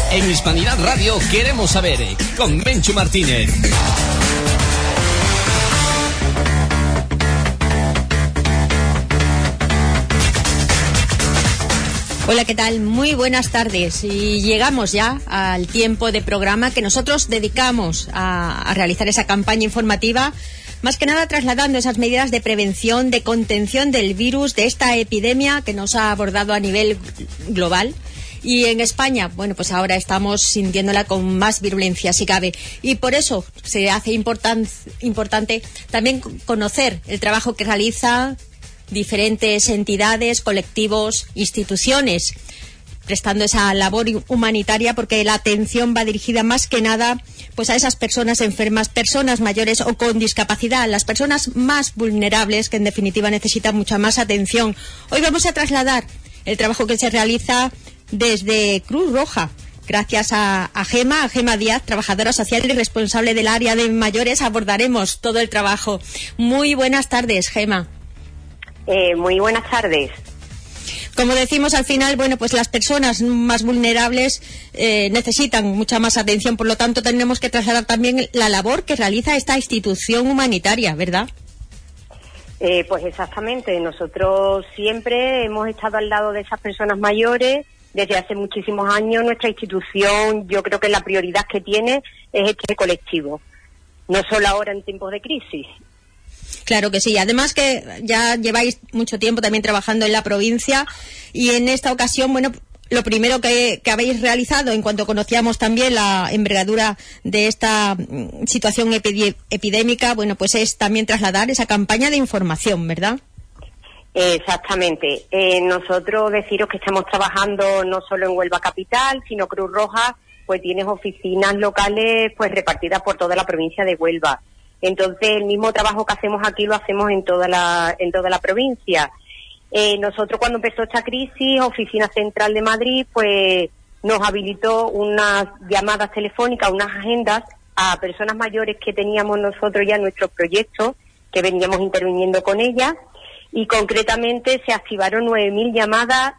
En Hispanidad Radio queremos saber, con Menchu Martínez. Hola, ¿qué tal? Muy buenas tardes. Y llegamos ya al tiempo de programa que nosotros dedicamos a realizar esa campaña informativa, más que nada trasladando esas medidas de prevención, de contención del virus, de esta epidemia que nos ha abordado a nivel global. Y en España, bueno, pues ahora estamos sintiéndola con más virulencia, si cabe. Y por eso se hace importante también conocer el trabajo que realizan diferentes entidades, colectivos, instituciones, prestando esa labor humanitaria, porque la atención va dirigida más que nada pues a esas personas enfermas, personas mayores o con discapacidad, las personas más vulnerables que en definitiva necesitan mucha más atención. Hoy vamos a trasladar el trabajo que se realiza desde Cruz Roja. Gracias a Gema Díaz, trabajadora social y responsable del área de mayores, abordaremos todo el trabajo. Muy buenas tardes, Gema. Muy buenas tardes. Como decimos al final, bueno, pues las personas más vulnerables necesitan mucha más atención, por lo tanto tenemos que trasladar también la labor que realiza esta institución humanitaria, ¿verdad? Pues exactamente, nosotros siempre hemos estado al lado de esas personas mayores. Desde hace muchísimos años nuestra institución, yo creo que la prioridad que tiene es este colectivo, no solo ahora en tiempos de crisis. Claro que sí, además que ya lleváis mucho tiempo también trabajando en la provincia y en esta ocasión, bueno, lo primero que habéis realizado en cuanto conocíamos también la envergadura de esta situación epidémica, bueno, pues es también trasladar esa campaña de información, ¿verdad? Exactamente. Nosotros deciros que estamos trabajando no solo en Huelva Capital, sino Cruz Roja, pues tienes oficinas locales pues repartidas por toda la provincia de Huelva. Entonces el mismo trabajo que hacemos aquí lo hacemos en toda la provincia. Nosotros cuando empezó esta crisis, Oficina Central de Madrid pues nos habilitó unas llamadas telefónicas, unas agendas a personas mayores que teníamos nosotros ya en nuestros proyectos, que veníamos interviniendo con ellas. Y concretamente se activaron 9.000 llamadas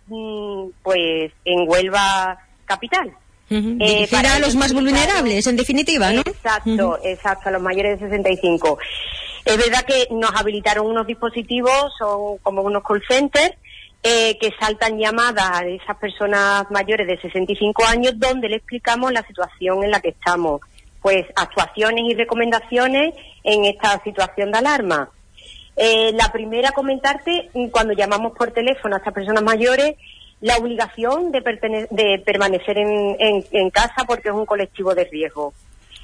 pues en Huelva Capital. Para los más vulnerables, en definitiva, ¿no? Exacto, exacto, a los mayores de 65. Es verdad que nos habilitaron unos dispositivos, son como unos call centers, que saltan llamadas a esas personas mayores de 65 años, donde le explicamos la situación en la que estamos. Pues actuaciones y recomendaciones en esta situación de alarma. La primera, comentarte, cuando llamamos por teléfono a estas personas mayores, la obligación de permanecer en casa porque es un colectivo de riesgo.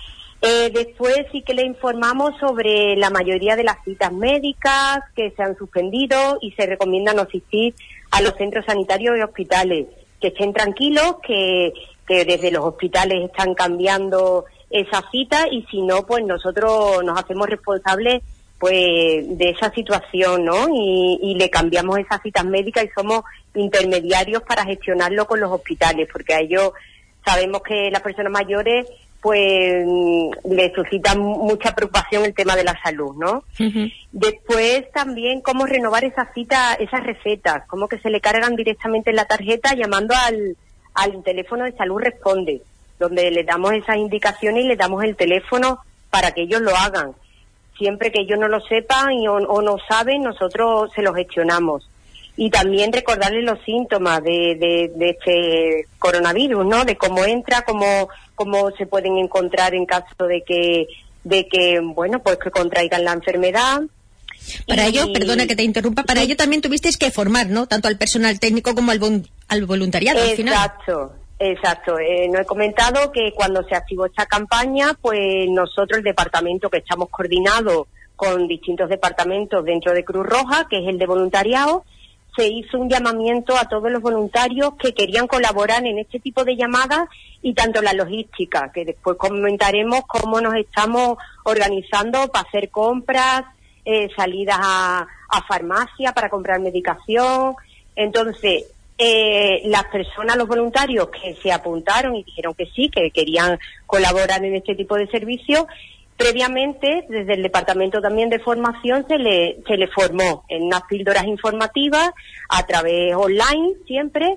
Después sí que le informamos sobre la mayoría de las citas médicas que se han suspendido y se recomienda no asistir a los centros sanitarios y hospitales. Que estén tranquilos, que desde los hospitales están cambiando esa cita y si no, pues nosotros nos hacemos responsables pues de esa situación, ¿no? Y le cambiamos esas citas médicas y somos intermediarios para gestionarlo con los hospitales, porque a ellos sabemos que las personas mayores pues les suscitan mucha preocupación el tema de la salud, ¿no? Uh-huh. Después también cómo renovar esas citas, esas recetas, cómo que se le cargan directamente en la tarjeta llamando al teléfono de Salud Responde, donde le damos esas indicaciones y le damos el teléfono para que ellos lo hagan. Siempre que ellos no lo sepan o no saben, nosotros se lo gestionamos. Y también recordarles los síntomas de este coronavirus, ¿no? De cómo entra, cómo se pueden encontrar en caso de que bueno, pues que contraigan la enfermedad. Para ello, perdona que te interrumpa, para ello también tuvisteis que formar, ¿no? Tanto al personal técnico como al voluntariado, al final. Exacto. No he comentado que cuando se activó esta campaña, pues nosotros, el departamento que estamos coordinados con distintos departamentos dentro de Cruz Roja, que es el de voluntariado, se hizo un llamamiento a todos los voluntarios que querían colaborar en este tipo de llamadas y tanto la logística, que después comentaremos cómo nos estamos organizando para hacer compras, salidas a farmacia para comprar medicación. Entonces, las personas, los voluntarios que se apuntaron y dijeron que sí, que querían colaborar en este tipo de servicios, previamente desde el departamento también de formación se le formó en unas píldoras informativas a través online siempre,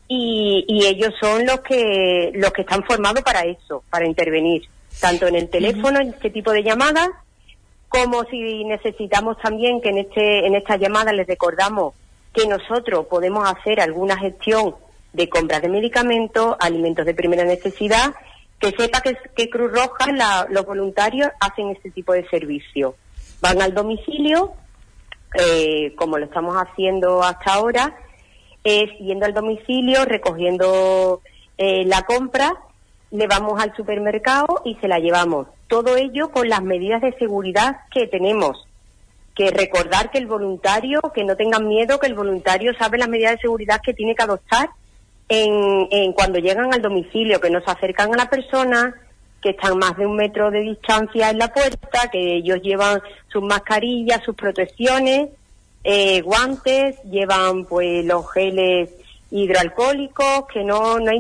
y ellos son los que están formados para eso, para intervenir, tanto en el teléfono, en este tipo de llamadas, como si necesitamos también que en estas llamadas les recordamos que nosotros podemos hacer alguna gestión de compras de medicamentos, alimentos de primera necesidad, que sepa que Cruz Roja, los voluntarios hacen este tipo de servicio. Van al domicilio, como lo estamos haciendo hasta ahora, es yendo al domicilio, recogiendo la compra, le vamos al supermercado y se la llevamos. Todo ello con las medidas de seguridad que tenemos. Que recordar que el voluntario, que no tengan miedo, que el voluntario sabe las medidas de seguridad que tiene que adoptar en cuando llegan al domicilio, que no se acercan a la persona, que están más de 1 metro de distancia en la puerta, que ellos llevan sus mascarillas, sus protecciones, guantes, llevan pues los geles hidroalcohólicos, que no hay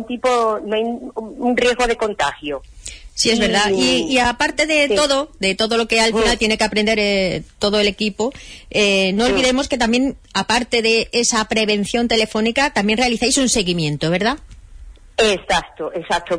un riesgo de contagio. Sí, es verdad. Y aparte de todo lo que al final tiene que aprender todo el equipo, no olvidemos que también, aparte de esa prevención telefónica, también realizáis un seguimiento, ¿verdad? Exacto.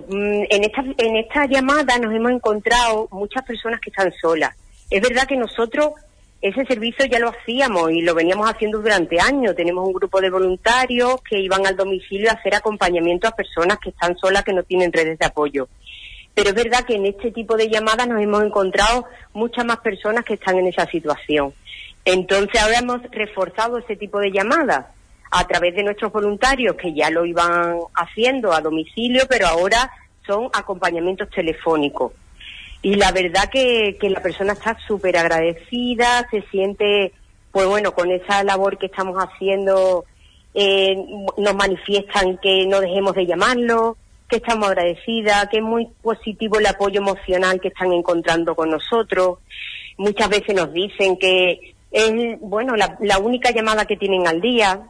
En esta llamada nos hemos encontrado muchas personas que están solas. Es verdad que nosotros ese servicio ya lo hacíamos y lo veníamos haciendo durante años. Tenemos un grupo de voluntarios que iban al domicilio a hacer acompañamiento a personas que están solas, que no tienen redes de apoyo. Pero es verdad que en este tipo de llamadas nos hemos encontrado muchas más personas que están en esa situación. Entonces ahora hemos reforzado ese tipo de llamadas a través de nuestros voluntarios, que ya lo iban haciendo a domicilio, pero ahora son acompañamientos telefónicos. Y la verdad que la persona está súper agradecida, se siente, pues bueno, con esa labor que estamos haciendo, nos manifiestan que no dejemos de llamarlo, que estamos agradecidas, que es muy positivo el apoyo emocional que están encontrando con nosotros. Muchas veces nos dicen que es, bueno, la única llamada que tienen al día.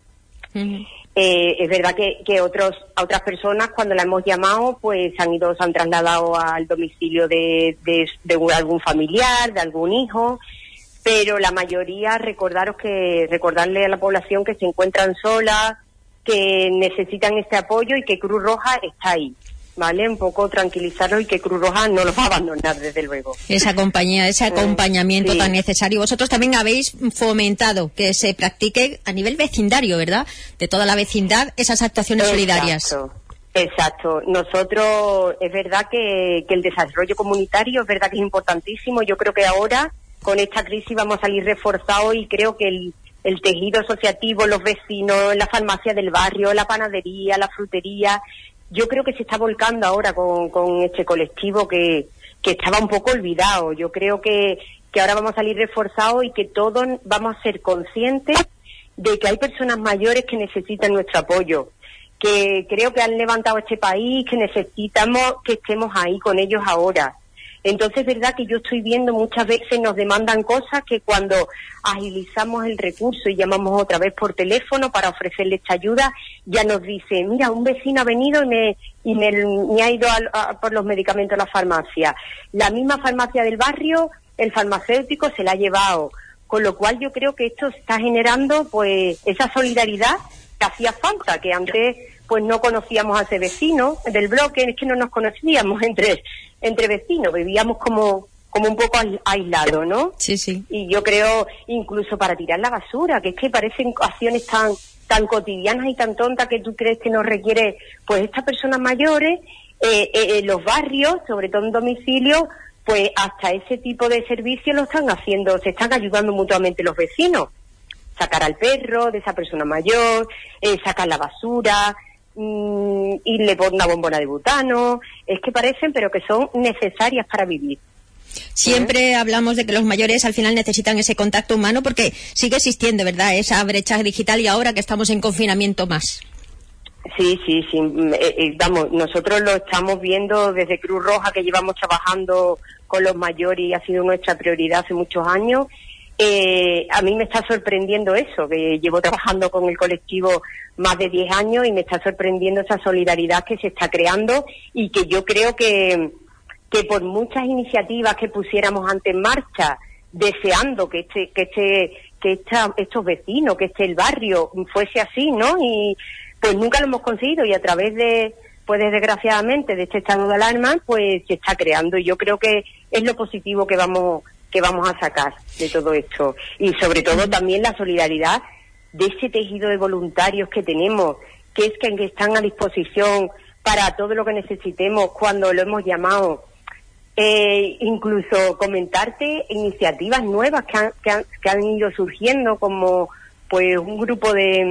Es verdad que a otras personas, cuando la hemos llamado, pues se han trasladado al domicilio de algún familiar, de algún hijo, pero la mayoría recordarle a la población que se encuentran solas, que necesitan este apoyo y que Cruz Roja está ahí, ¿vale? Un poco tranquilizarlos y que Cruz Roja no los va a abandonar, desde luego. Esa compañía, ese acompañamiento tan necesario. Vosotros también habéis fomentado que se practique a nivel vecindario, ¿verdad? De toda la vecindad, esas actuaciones solidarias. Exacto. Nosotros, es verdad que el desarrollo comunitario es verdad que es importantísimo. Yo creo que ahora, con esta crisis, vamos a salir reforzados y creo que el tejido asociativo, los vecinos, la farmacia del barrio, la panadería, la frutería, yo creo que se está volcando ahora con este colectivo que estaba un poco olvidado. Yo creo que ahora vamos a salir reforzados y que todos vamos a ser conscientes de que hay personas mayores que necesitan nuestro apoyo, que creo que han levantado este país, que necesitamos que estemos ahí con ellos ahora. Entonces es verdad que yo estoy viendo muchas veces nos demandan cosas que cuando agilizamos el recurso y llamamos otra vez por teléfono para ofrecerle esta ayuda, ya nos dice, mira, un vecino ha venido y me ha ido por los medicamentos a la farmacia. La misma farmacia del barrio, el farmacéutico se la ha llevado. Con lo cual yo creo que esto está generando pues esa solidaridad que hacía falta, que antes pues no conocíamos a ese vecino del bloque, es que no nos conocíamos entre vecinos, vivíamos como un poco aislados, ¿no? Sí, sí. Y yo creo, incluso para tirar la basura, que es que parecen acciones tan cotidianas y tan tontas que tú crees que no requiere, pues estas personas mayores, los barrios, sobre todo en domicilio, pues hasta ese tipo de servicios lo están haciendo, se están ayudando mutuamente los vecinos. Sacar al perro de esa persona mayor, sacar la basura, y le ponen una bombona de butano, es que parecen, pero que son necesarias para vivir. Siempre hablamos de que los mayores al final necesitan ese contacto humano porque sigue existiendo, ¿verdad?, esa brecha digital y ahora que estamos en confinamiento más. Sí. Vamos, nosotros lo estamos viendo desde Cruz Roja, que llevamos trabajando con los mayores y ha sido nuestra prioridad hace muchos años. A mí me está sorprendiendo eso, que llevo trabajando con el colectivo más de 10 años y me está sorprendiendo esa solidaridad que se está creando y que yo creo que por muchas iniciativas que pusiéramos antes en marcha, deseando que estos vecinos, que el barrio fuese así, ¿no? Y pues nunca lo hemos conseguido, y a través de, pues desgraciadamente, de este estado de alarma, pues se está creando, y yo creo que es lo positivo que vamos a sacar de todo esto, y sobre todo también la solidaridad de ese tejido de voluntarios que tenemos, que están a disposición para todo lo que necesitemos cuando lo hemos llamado. Incluso comentarte iniciativas nuevas que han ido surgiendo, como pues un grupo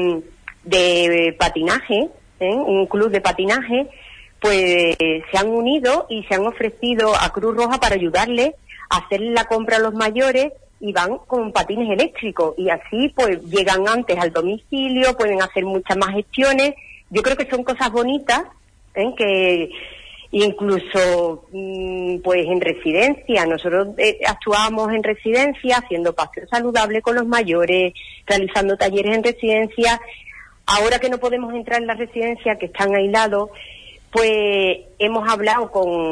de patinaje, un club de patinaje, pues se han unido y se han ofrecido a Cruz Roja para ayudarles a hacer la compra a los mayores, y van con patines eléctricos, y así pues llegan antes al domicilio, pueden hacer muchas más gestiones. Yo creo que son cosas bonitas, que incluso pues en residencia, nosotros actuábamos en residencia haciendo paseo saludable con los mayores, realizando talleres en residencia. Ahora que no podemos entrar en la residencia, que están aislados, pues hemos hablado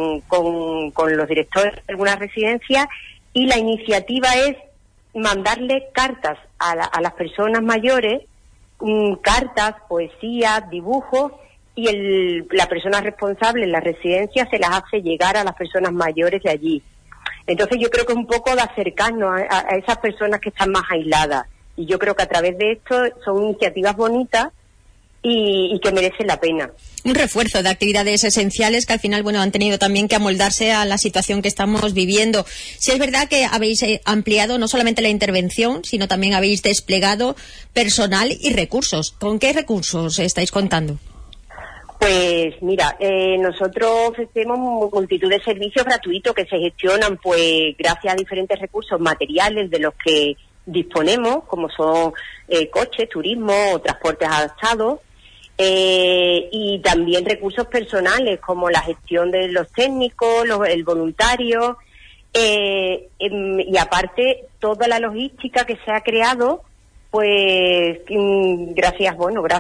con los directores de algunas residencias, y la iniciativa es mandarle cartas a las personas mayores, cartas, poesía, dibujos, y la persona responsable en la residencia se las hace llegar a las personas mayores de allí. Entonces yo creo que es un poco de acercarnos a esas personas que están más aisladas, y yo creo que a través de esto son iniciativas bonitas y que merecen la pena. Un refuerzo de actividades esenciales que al final, han tenido también que amoldarse a la situación que estamos viviendo. Sí, es verdad que habéis ampliado no solamente la intervención, sino también habéis desplegado personal y recursos. ¿Con qué recursos estáis contando? Pues mira, nosotros ofrecemos multitud de servicios gratuitos que se gestionan pues gracias a diferentes recursos materiales de los que disponemos, como son coches, turismo o transportes adaptados, y también recursos personales como la gestión de los técnicos, el voluntario, y aparte toda la logística que se ha creado, pues gracias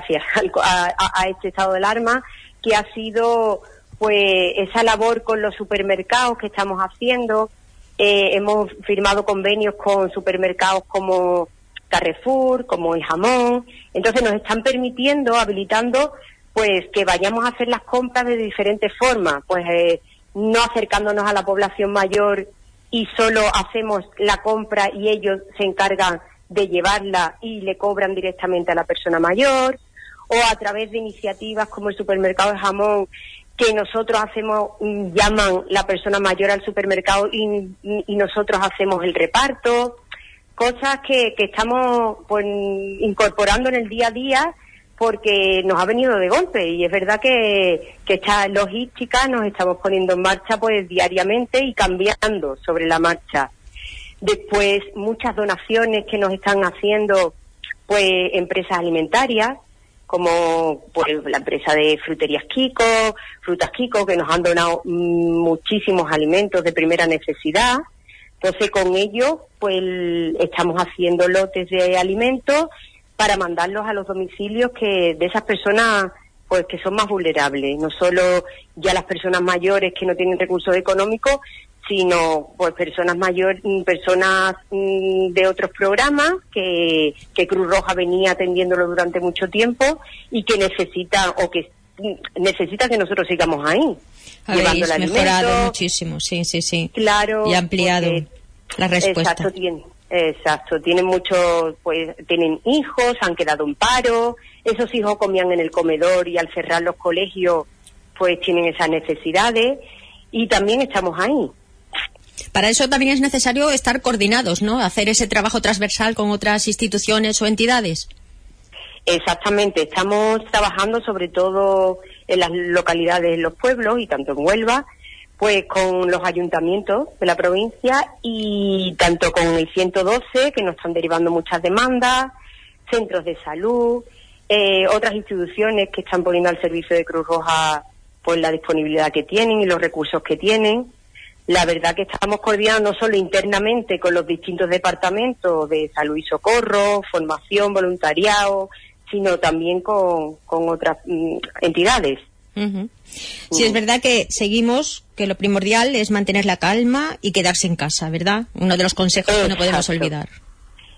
a este estado de alarma, que ha sido pues esa labor con los supermercados que estamos haciendo. Hemos firmado convenios con supermercados como Carrefour, como El Jamón. Entonces nos están habilitando pues que vayamos a hacer las compras de diferentes formas, pues no acercándonos a la población mayor y solo hacemos la compra y ellos se encargan de llevarla y le cobran directamente a la persona mayor, o a través de iniciativas como el supermercado El Jamón, que nosotros llaman la persona mayor al supermercado y nosotros hacemos el reparto. Cosas que estamos pues incorporando en el día a día, porque nos ha venido de golpe, y es verdad que esta logística nos estamos poniendo en marcha pues diariamente y cambiando sobre la marcha. Después, muchas donaciones que nos están haciendo pues empresas alimentarias, como pues la empresa de fruterías Kiko, Frutas Kiko, que nos han donado muchísimos alimentos de primera necesidad. Entonces, con ello, pues estamos haciendo lotes de alimentos para mandarlos a los domicilios de esas personas pues que son más vulnerables, no solo ya las personas mayores que no tienen recursos económicos, sino pues personas mayores, personas de otros programas que Cruz Roja venía atendiéndolo durante mucho tiempo y que necesita que nosotros sigamos ahí. Habéis mejorado muchísimo, sí. Claro. Y ampliado la respuesta. Exacto. Tienen muchos, pues tienen hijos, han quedado en paro, esos hijos comían en el comedor y al cerrar los colegios pues tienen esas necesidades, y también estamos ahí. Para eso también es necesario estar coordinados, ¿no? Hacer ese trabajo transversal con otras instituciones o entidades. Exactamente, estamos trabajando sobre todo en las localidades, en los pueblos, y tanto en Huelva, pues con los ayuntamientos de la provincia, y tanto con el 112, que nos están derivando muchas demandas, centros de salud, otras instituciones que están poniendo al servicio de Cruz Roja pues la disponibilidad que tienen y los recursos que tienen. La verdad que estamos coordinando no solo internamente con los distintos departamentos de salud y socorro, formación, voluntariado, sino también con otras entidades. Uh-huh. Sí, es verdad que seguimos que lo primordial es mantener la calma y quedarse en casa, ¿verdad? Uno de los consejos que no podemos olvidar.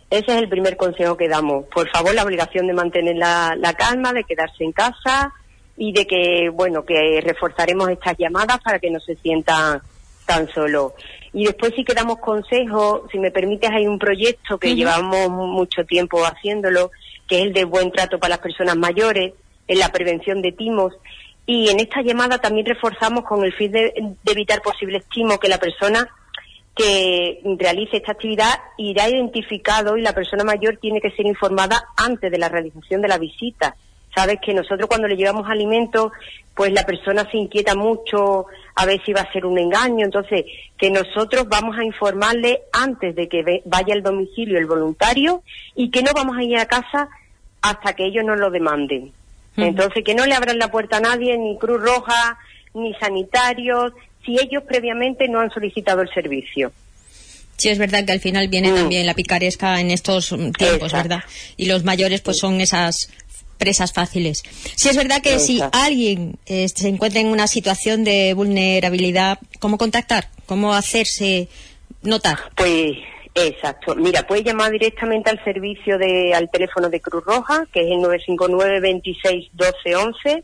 Ese es el primer consejo que damos. Por favor, la obligación de mantener la calma, de quedarse en casa y de que, bueno, que reforzaremos estas llamadas para que no se sientan tan solos. Y después sí que damos consejos. Si me permites, hay un proyecto que llevamos mucho tiempo haciéndolo, que es el de buen trato para las personas mayores, en la prevención de timos. Y en esta llamada también reforzamos con el fin de evitar posibles timos, que la persona que realice esta actividad irá identificado y la persona mayor tiene que ser informada antes de la realización de la visita. Sabes que nosotros cuando le llevamos alimentos, pues la persona se inquieta mucho a ver si va a ser un engaño. Entonces, que nosotros vamos a informarle antes de que vaya al domicilio el voluntario y que no vamos a ir a casa hasta que ellos nos lo demanden. Entonces, que no le abran la puerta a nadie, ni Cruz Roja, ni sanitarios, si ellos previamente no han solicitado el servicio. Sí, es verdad que al final viene también la picaresca en estos tiempos, exacto, ¿verdad? Y los mayores pues son esas presas fáciles. Sí, es verdad que si alguien se encuentra en una situación de vulnerabilidad, ¿cómo contactar? ¿Cómo hacerse notar? Pues, exacto. Mira, puedes llamar directamente al servicio al teléfono de Cruz Roja, que es el 959 26 12 11,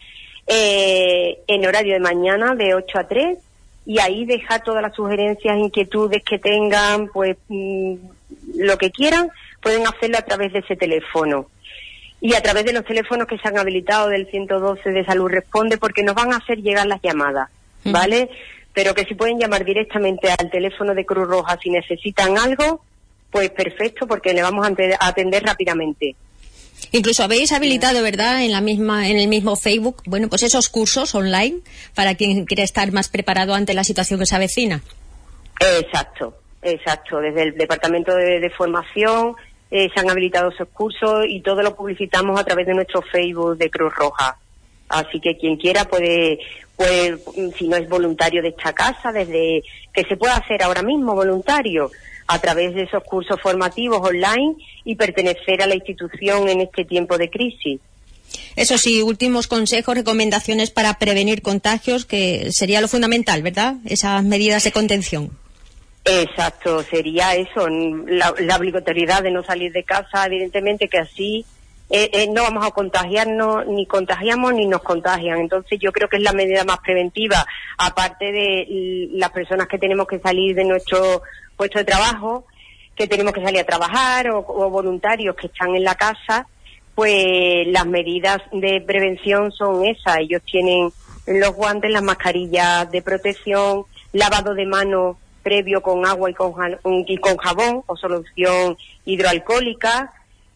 en horario de mañana de 8 a 3, y ahí dejar todas las sugerencias, inquietudes que tengan, pues lo que quieran, pueden hacerlo a través de ese teléfono. Y a través de los teléfonos que se han habilitado del 112 de Salud Responde, porque nos van a hacer llegar las llamadas, ¿vale? Pero que si pueden llamar directamente al teléfono de Cruz Roja si necesitan algo, pues perfecto, porque le vamos a atender rápidamente. Incluso habéis habilitado, ¿verdad?, en el mismo Facebook, bueno, pues esos cursos online para quien quiere estar más preparado ante la situación que se avecina. Exacto. Desde el Departamento de Formación se han habilitado esos cursos y todo lo publicitamos a través de nuestro Facebook de Cruz Roja. Así que quien quiera puede, si no es voluntario de esta casa, desde que se pueda hacer ahora mismo voluntario a través de esos cursos formativos online y pertenecer a la institución en este tiempo de crisis. Eso sí, últimos consejos, recomendaciones para prevenir contagios, que sería lo fundamental, ¿verdad? Esas medidas de contención. Exacto, sería eso, la obligatoriedad de no salir de casa, evidentemente que así no vamos a contagiarnos, ni contagiamos ni nos contagian. Entonces yo creo que es la medida más preventiva, aparte de las personas que tenemos que salir de nuestro puesto de trabajo, que tenemos que salir a trabajar, o voluntarios que están en la casa, pues las medidas de prevención son esas. Ellos tienen los guantes, las mascarillas de protección, lavado de manos previo con agua y con jabón o solución hidroalcohólica,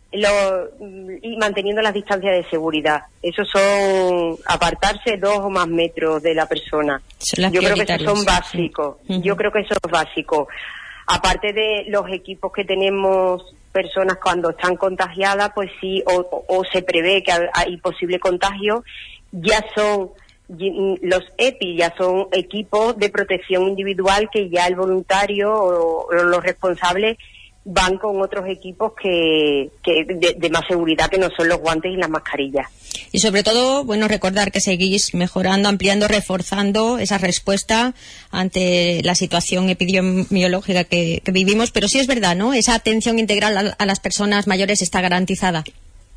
y manteniendo las distancias de seguridad. Esos son apartarse 2 o más metros de la persona. Yo creo que esos son básicos. Sí. Yo creo que eso es básico. Aparte de los equipos que tenemos, personas cuando están contagiadas, pues sí, o se prevé que hay posible contagio, ya son los EPI, ya son equipos de protección individual que ya el voluntario o los responsables van con otros equipos que de más seguridad, que no son los guantes y las mascarillas. Y sobre todo, bueno, recordar que seguís mejorando, ampliando, reforzando esa respuesta ante la situación epidemiológica que vivimos, pero sí es verdad, ¿no? Esa atención integral a las personas mayores está garantizada.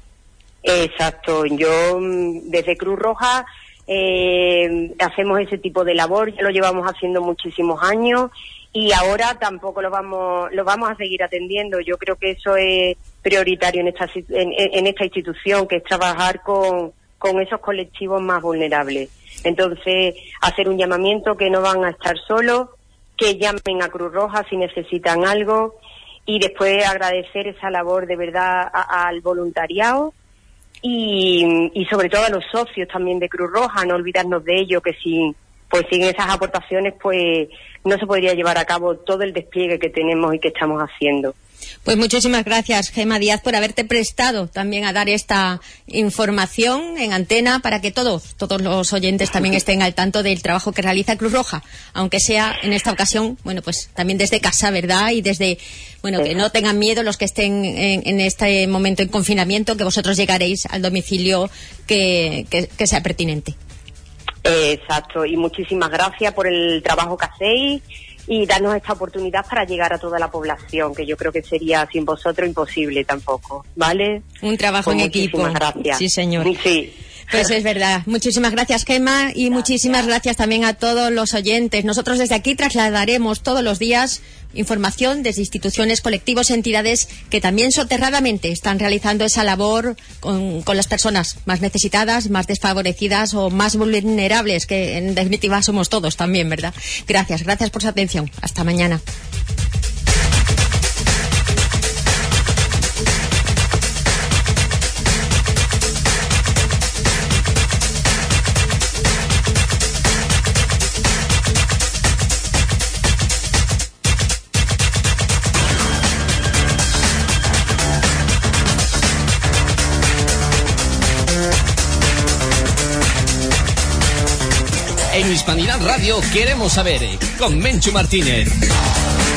Exacto. Yo, desde Cruz Roja, hacemos ese tipo de labor, ya lo llevamos haciendo muchísimos años, y ahora tampoco lo vamos a seguir atendiendo. Yo creo que eso es prioritario en esta institución, que es trabajar con esos colectivos más vulnerables. Entonces, hacer un llamamiento que no van a estar solos, que llamen a Cruz Roja si necesitan algo, y después agradecer esa labor de verdad al voluntariado y sobre todo a los socios también de Cruz Roja, no olvidarnos de ello, que sin esas aportaciones pues no se podría llevar a cabo todo el despliegue que tenemos y que estamos haciendo. Pues muchísimas gracias, Gema Díaz, por haberte prestado también a dar esta información en antena para que todos los oyentes también estén al tanto del trabajo que realiza Cruz Roja, aunque sea en esta ocasión, bueno, pues también desde casa, ¿verdad? Y desde, bueno, que no tengan miedo los que estén en este momento en confinamiento, que vosotros llegaréis al domicilio que sea pertinente. Exacto, y muchísimas gracias por el trabajo que hacéis y darnos esta oportunidad para llegar a toda la población, que yo creo que sería sin vosotros imposible tampoco, ¿vale? Un trabajo en equipo. Muchísimas gracias. Sí, señor. Sí. Pues es verdad. Muchísimas gracias, Gemma, y muchísimas gracias también a todos los oyentes. Nosotros desde aquí trasladaremos todos los días información desde instituciones, colectivos, entidades que también soterradamente están realizando esa labor con las personas más necesitadas, más desfavorecidas o más vulnerables, que en definitiva somos todos también, ¿verdad? Gracias por su atención. Hasta mañana. En Hispanidad Radio queremos saber, con Menchu Martínez.